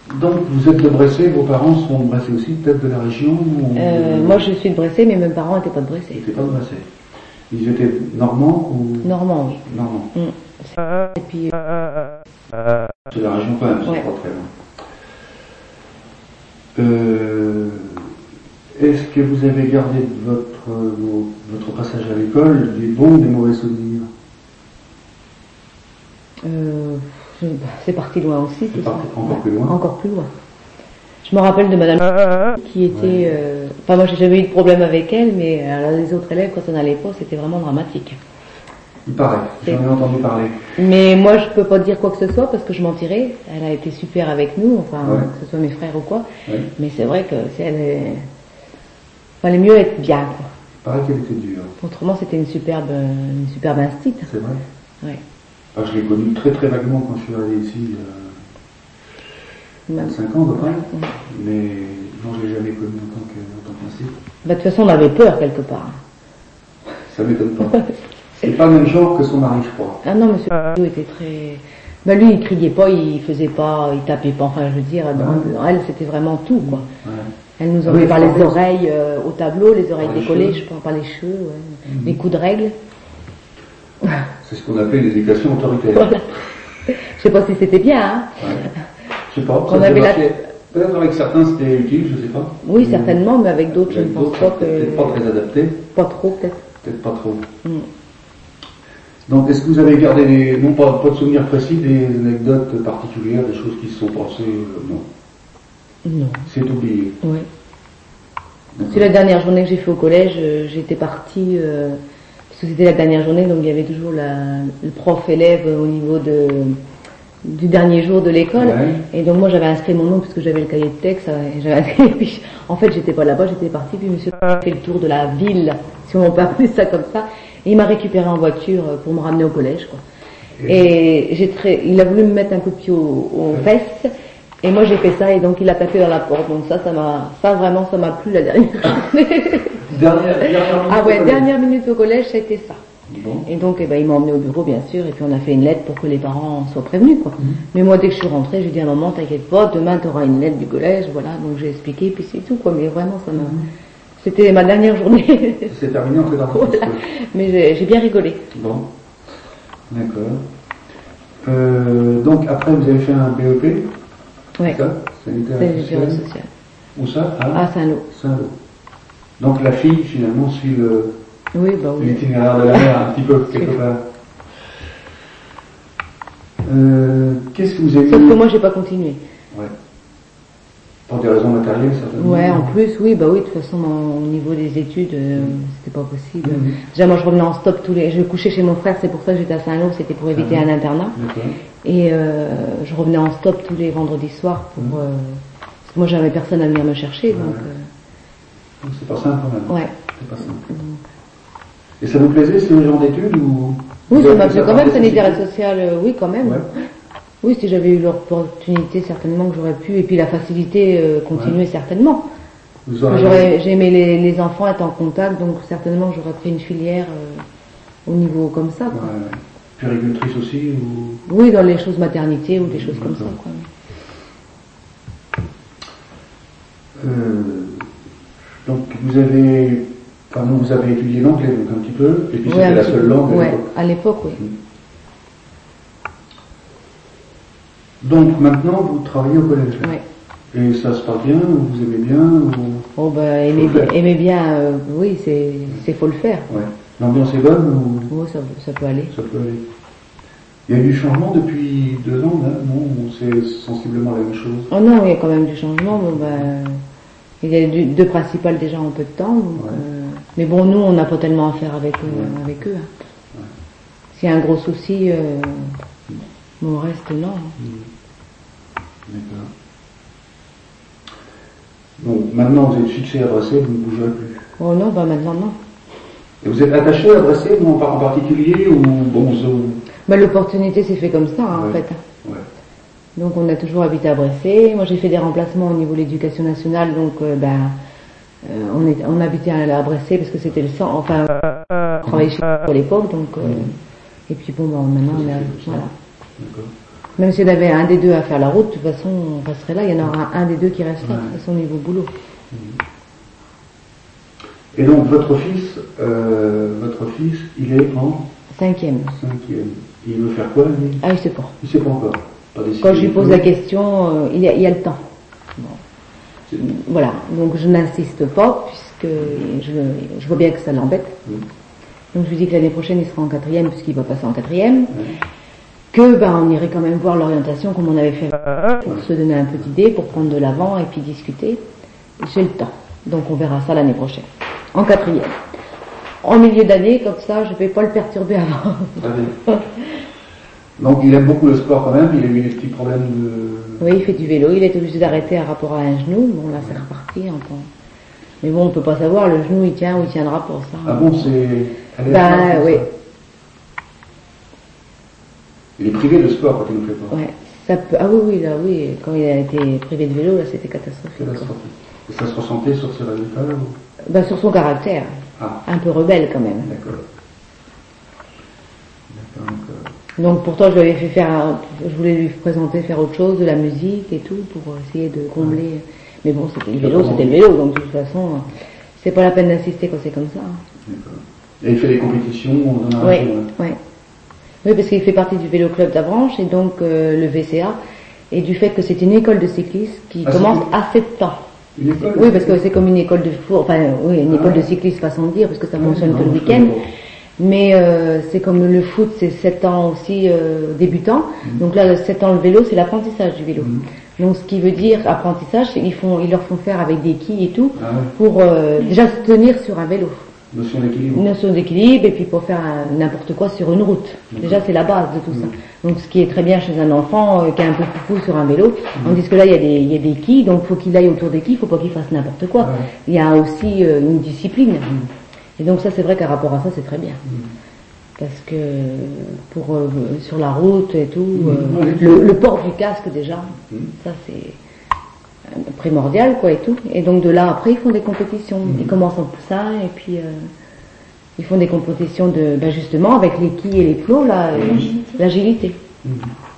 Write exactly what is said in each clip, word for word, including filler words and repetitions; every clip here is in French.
Donc vous êtes de Bressé, vos parents sont de Bressé aussi, peut-être de la région ou... euh, Moi je suis de Bressé, mais mes parents n'étaient pas de Bressé. Ils n'étaient pas de Bressé. Ils étaient normands ou... Normands, oui. Normands. Mmh. Et puis... C'est la région quand même, c'est ouais. pas très loin. Euh, est-ce que vous avez gardé de votre, votre passage à l'école des bons ou des mauvais souvenirs? euh, C'est parti loin aussi, tout ça. Encore ouais. plus loin Encore plus loin. Je me rappelle de madame qui était... Ouais. Euh, enfin, moi j'ai jamais eu de problème avec elle, mais alors, les autres élèves, quand on allait pas, c'était vraiment dramatique. Il paraît, j'en ai entendu parler. Mais moi je peux pas dire quoi que ce soit parce que je mentirais. Elle a été super avec nous, enfin ouais. que ce soit mes frères ou quoi. Ouais. Mais c'est vrai que si elle est... Fallait mieux être bien, quoi. Il paraît qu'elle était dure. Autrement c'était une superbe, une superbe instite. C'est vrai. Ouais. Ah, je l'ai connue très très vaguement quand je suis arrivé ici, il y a vingt-cinq ans à peu près. Ouais. Mais non, je l'ai jamais connue en tant que, en tant qu'instite. Bah, de toute façon on avait peur quelque part. Ça m'étonne pas. C'est pas le même genre que son mari, je crois. Ah non, monsieur euh... était très... Ben lui, il criait pas, il faisait pas, il tapait pas, enfin je veux dire, dans, ouais. dans elle, c'était vraiment tout, quoi. Ouais. Elle nous enlevait oui, par les oreilles euh, au tableau, les oreilles décollées, je parle par les cheveux, ouais. Mmh. Les coups de règle. C'est ce qu'on appelait l'éducation autoritaire. Voilà. Je sais pas si c'était bien, hein. Ouais. Je sais pas, ça avait la... peut-être avec certains c'était utile, je sais pas. Oui, mmh. certainement, mais avec d'autres, je ne pense pas que... Peut-être pas très adapté. Pas trop, peut-être. Peut-être pas trop. Mmh. Donc, est-ce que vous avez gardé des, non pas, pas de souvenirs précis, des anecdotes particulières, des choses qui se sont passées? euh, Non. Non. C'est oublié. Oui. C'est la dernière journée que j'ai fait au collège, euh, j'étais partie, euh, parce que c'était la dernière journée, donc il y avait toujours la, le prof-élève au niveau de, du dernier jour de l'école. Ouais. Et donc moi j'avais inscrit mon nom puisque j'avais le cahier de texte, et j'avais inscrit, et puis en fait j'étais pas là-bas, j'étais partie, puis monsieur a fait le tour de la ville, si on peut appeler ça comme ça. Et il m'a récupéré en voiture pour me ramener au collège, quoi. Et, et j'ai très, il a voulu me mettre un coup de pied aux, aux fesses, et moi j'ai fait ça, et donc il a tapé dans la porte. Donc ça, ça m'a, ça vraiment, ça m'a plu la dernière journée. dernière, dernière ah ouais, dernière minute au collège, c'était ça. Bon. Et donc, eh ben, il m'a emmené au bureau, bien sûr, et puis on a fait une lettre pour que les parents soient prévenus, quoi. Mmh. Mais moi, dès que je suis rentrée, j'ai dit à maman, t'inquiète pas, demain t'auras une lettre du collège, voilà. Donc j'ai expliqué, puis c'est tout, quoi. Mais vraiment, ça m'a. Mmh. C'était ma dernière journée. C'est terminé, on fait dans voilà. Mais j'ai, j'ai bien rigolé. Bon, d'accord. Euh, donc après, vous avez fait un B E P? Oui. C'est ça? Sanitaire et social. social. Où ça? À ah, Saint-Lô. Saint-Lô. Donc la fille, finalement, suit le, oui, bah oui. l'itinéraire de la mère un petit peu, quelque part. Euh, qu'est-ce que vous avez... Sauf que moi, j'ai pas continué. Ouais. Pour des raisons matérielles, certainement. Ouais, en plus, oui, bah oui, de toute façon, au niveau des études, euh, mmh. c'était pas possible. Mmh. Déjà, moi, je revenais en stop tous les, je couchais chez mon frère, c'est pour ça que j'étais à Saint-Lô, c'était pour éviter mmh. un internat. Okay. Et, euh, je revenais en stop tous les vendredis soirs pour, mmh. euh, parce que moi, j'avais personne à venir me chercher, ouais. donc, euh... donc, c'est pas simple, quand même. Ouais. C'est pas simple. Mmh. Et ça vous plaisait, ce genre d'études, ou? Oui, ça m'a plu quand même, sanitaire et social, euh, oui, quand même. Ouais. Oui, si j'avais eu l'opportunité, certainement que j'aurais pu, et puis la facilité, euh, continuer, ouais. certainement. J'aurais, j'ai aimé les, les enfants être en contact, donc certainement j'aurais pris une filière euh, au niveau comme ça, quoi. Ouais. Puéricultrice aussi, ou... Oui, dans les choses maternité ou des choses comme ça, quoi. Euh, donc vous avez, pardon, vous avez étudié l'anglais donc un petit peu, et puis oui, c'était la seule langue. Ouais, à l'époque, oui. Mmh. Donc maintenant vous travaillez au collège. Oui. Et ça se passe bien, vous aimez bien ou... Oh bah aimer bien, aimer bien euh, oui, c'est c'est faut le faire. Ouais. L'ambiance est bonne ou... Oh, ça, ça peut aller. Ça peut aller. Il y a eu du changement depuis deux ans là, non? Ou c'est sensiblement la même chose? Oh non, il y a quand même du changement. Bon, bah, il y a du, deux principales déjà en peu de temps. Donc, ouais. euh, mais bon, nous on n'a pas tellement à faire avec eux. Ouais. Avec eux hein. Ouais. S'il y a un gros souci, euh, mm. bon, on reste non. Mm. D'accord. Donc maintenant vous êtes fixé à Bressé, vous ne bougerez plus. Oh non, bah maintenant non. Et vous êtes attaché à Bressé, non, en particulier, ou bon, vous... Bah l'opportunité s'est fait comme ça, hein, ouais. en fait. Ouais. Donc on a toujours habité à Bressé. Moi j'ai fait des remplacements au niveau de l'éducation nationale, donc euh, ben euh, on, est, on habitait à, à Bressé parce que c'était le centre, enfin on travaillait chez nous à l'époque, donc euh, mmh. et puis bon, bah, maintenant on est à, voilà. D'accord. Même s'il y en avait un des deux à faire la route, de toute façon, on resterait là. Il y en aura un des deux qui resterait, Ouais. de toute façon, au niveau boulot. Et donc, votre fils, euh, votre fils, il est en Cinquième. cinquième. Il veut faire quoi, lui? Ah, il sait pas. Il sait pas encore. Pas décidé. Quand je lui pose la question, euh, il, y a, il y a le temps. Bon. C'est- Voilà, donc je n'insiste pas, puisque je, je vois bien que ça l'embête. Oui. Donc je lui dis que l'année prochaine, il sera en quatrième, puisqu'il va passer en quatrième. Ouais. Que ben, on irait quand même voir l'orientation comme on avait fait pour se donner un peu d'idée, pour prendre de l'avant et puis discuter. J'ai le temps, donc on verra ça l'année prochaine, en quatrième. En milieu d'année, comme ça, je ne vais pas le perturber avant. Très bien. Donc, il aime beaucoup le sport quand même. Il a eu des petits problèmes de. Oui, il fait du vélo, il est obligé d'arrêter à rapport à un genou. Bon, là, c'est reparti. Enfin. Mais bon, on ne peut pas savoir, le genou, il tient ou il tiendra pas ça. Ah bon, c'est. elle est Bah, forte, oui. ça. Il est privé de sport quand il ne fait pas. Ouais, ça peut. Ah oui, oui, là, oui. Quand il a été privé de vélo, là, c'était catastrophique. C'est la quoi. sortie. Et ça se ressentait sur ses résultats ou... Bah, sur son caractère, Ah, un peu rebelle quand même. d'accord. D'accord, d'accord. Donc pourtant, je lui avais fait faire, un- je voulais lui présenter faire autre chose, de la musique et tout, pour essayer de combler. Mais bon, c'était le vélo, c'était le vélo, donc de toute façon, c'est pas la peine d'insister quand c'est comme ça. D'accord. Et il fait des compétitions dans la Oui, région, hein. oui. Oui, parce qu'il fait partie du vélo club d'Avranches et donc euh, le V C A, et du fait que c'est une école de cyclisme qui Ah, commence c'est- à sept ans. Une école? Oui, parce que c'est comme une école de foot, enfin oui, une Ah. école de cyclisme façon de dire, parce que ça Ah, fonctionne non, que le je week-end. connais pas. Mais euh, c'est comme le foot, c'est sept ans aussi euh, débutant. Mhm. Donc là, sept ans le vélo, c'est l'apprentissage du vélo. Mhm. Donc ce qui veut dire apprentissage, c'est qu'ils font, ils leur font faire avec des quilles et tout Ah ouais. pour euh, déjà se tenir sur un vélo. Notion d'équilibre. Une notion d'équilibre et puis pour faire un- n'importe quoi sur une route. Mhm. Déjà, c'est la base de tout ça. Mhm. Donc ce qui est très bien chez un enfant euh, qui est un peu foufou sur un vélo, tandis que là, il y a des, il y a des quilles, donc faut qu'il aille autour des quilles, faut pas qu'il fasse n'importe quoi. Ouais. Il y a aussi euh, une discipline. Mhm. Et donc ça, c'est vrai qu'à rapport à ça, c'est très bien. Mhm. Parce que pour euh, sur la route et tout, Mhm. euh, Ouais. le, le port du casque déjà, Mhm. ça c'est euh, primordial quoi et tout. Et donc de là après ils font des compétitions. Mhm. Ils commencent en poussin et puis euh, ils font des compétitions de ben justement avec les quilles et les plots là, euh, L'agilité. l'agilité. Mhm.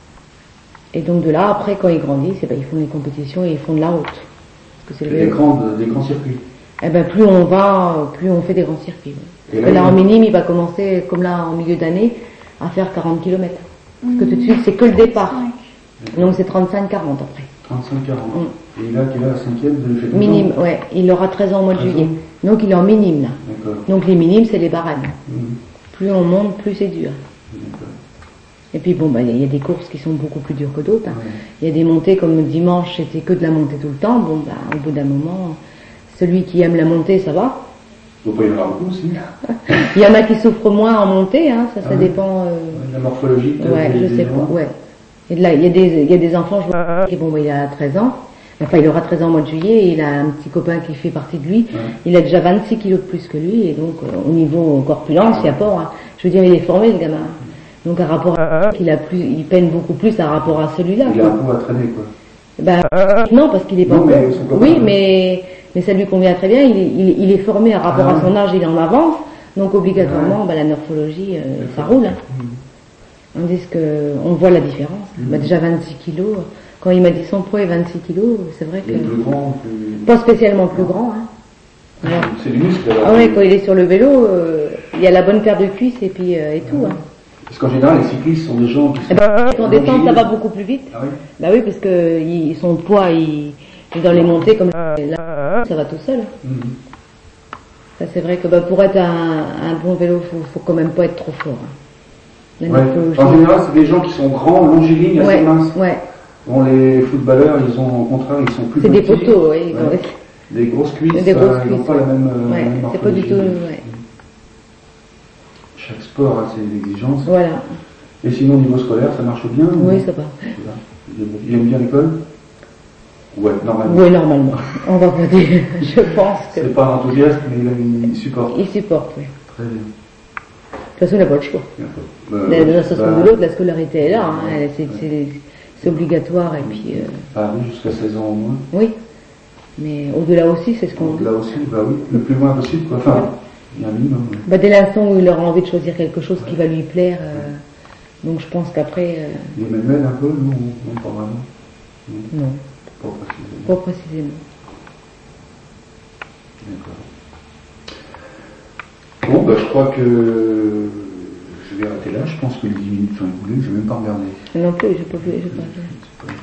Et donc de là après quand ils grandissent, eh ben, ils font des compétitions et ils font de la route. Parce que c'est le Des vélo. grands, des grands circuits. Eh ben plus on va, plus on fait des grands circuits. Et Parce que là il- en minime, il va commencer, comme là en milieu d'année, à faire quarante kilomètres. Parce que tout de suite, c'est que le départ. Donc c'est trente-cinq quarante après. trente-cinq quarante. Et là, qui est là, la cinquième, vous avez fait combien? Minime, ouais. Il aura treize ans au mois de treize juillet. ans. Donc il est en minime là. D'accord. Donc les minimes, c'est les barèmes. Mhm. Plus on monte, plus c'est dur. D'accord. Et puis bon, bah, il y a des courses qui sont beaucoup plus dures que d'autres. hein. Ouais. Il y a des montées comme dimanche, c'était que de la montée tout le temps. Bon, bah, au bout d'un moment, celui qui aime la montée, ça va. Il ne doit pas y en avoir beaucoup aussi. Il y en a qui souffrent moins en montée, hein. Ça, ça Ah ouais. dépend. euh, La morphologie, peut-être, Ouais, des- je des sais gens. pas, ouais. Et là, il y a des, il y a des enfants, je vois, qui, bon, bah, il a treize ans. Enfin, il aura treize ans au mois de juillet, et il a un petit copain qui fait partie de lui. Ouais. Il a déjà vingt-six kilos de plus que lui, et donc, euh, au niveau corpulence, il n'y a pas, hein. Je veux dire, il est formé, le gamin. Donc, à rapport à, il a plus, il peine beaucoup plus à rapport à celui-là, Il a quoi. un coup à traîner, quoi. Ben, non, parce qu'il est pas Non, mais encore- son copain, Oui, ouais. mais, mais ça lui convient très bien, il est, il, est- il est formé à rapport Ah à son ouais. âge, il est en avance. Donc, obligatoirement, ben, la morphologie, euh, ça roule, hein. Mhm. On dit que on voit la différence. Mhm. Bah, déjà vingt-six kilos. Quand il m'a dit son poids est vingt-six kilos, c'est vrai Il est que plus grand, plus... pas spécialement plus grand. Hein. Alors, C'est du muscle, alors. ah ouais, quand il est sur le vélo, euh, il y a la bonne paire de cuisses et puis euh, et tout. Hein. Parce qu'en général, les cyclistes sont des gens qui sont... Eh ben, quand on descend, ça va beaucoup plus vite. Ah oui. Bah oui, parce que il- son poids, il, il est dans les montées comme là, ça va tout seul. Mhm. Ça c'est vrai que bah, pour être un, un bon vélo, faut, faut quand même pas être trop fort. Hein. La Ouais. morphologie- En général, c'est des gens qui sont grands, longilignes, assez ouais, minces. ouais. Bon, les footballeurs, ils ont, au contraire, ils sont plus C'est des petits. poteaux, oui. Ouais. Des grosses cuisses, Des grosses euh, ils n'ont cuisses, pas la même, euh, Ouais, même c'est pas du morphologie. tout. Ouais. Chaque sport a ses exigences. Voilà. Et sinon, au niveau scolaire, ça marche bien? Oui, ça va. Voilà. Il aime- Il aime bien l'école? Ouais, normalement. Oui, normalement. On va pas dire. Je pense que C'est pas un enthousiaste, mais il, aime- il supporte. il supporte. Oui. Très bien. De toute façon, il n'a pas le choix. Euh, La, la façon bah, de l'autre, la scolarité est là. Hein. Elle- C'est, Ouais. c'est, c'est obligatoire et puis euh, Paris jusqu'à seize ans au moins. oui. Mais au-delà aussi, c'est ce qu'on Donc dit. là aussi, bah oui, le plus loin possible, quoi. Enfin, il y a un minimum. Ouais. Bah, dès l'instant où il aura envie de choisir quelque chose qui va lui plaire, euh, Donc je pense qu'après... Euh... Et Emmanuel un peu, non, non pas vraiment. Non. Pas précisément. Pas précisément. D'accord. Bon, bah, je crois que je vais arrêter là. Je pense que les dix minutes sont écoulées. Je ne vais même pas regarder. Non plus, je n'ai pas vu.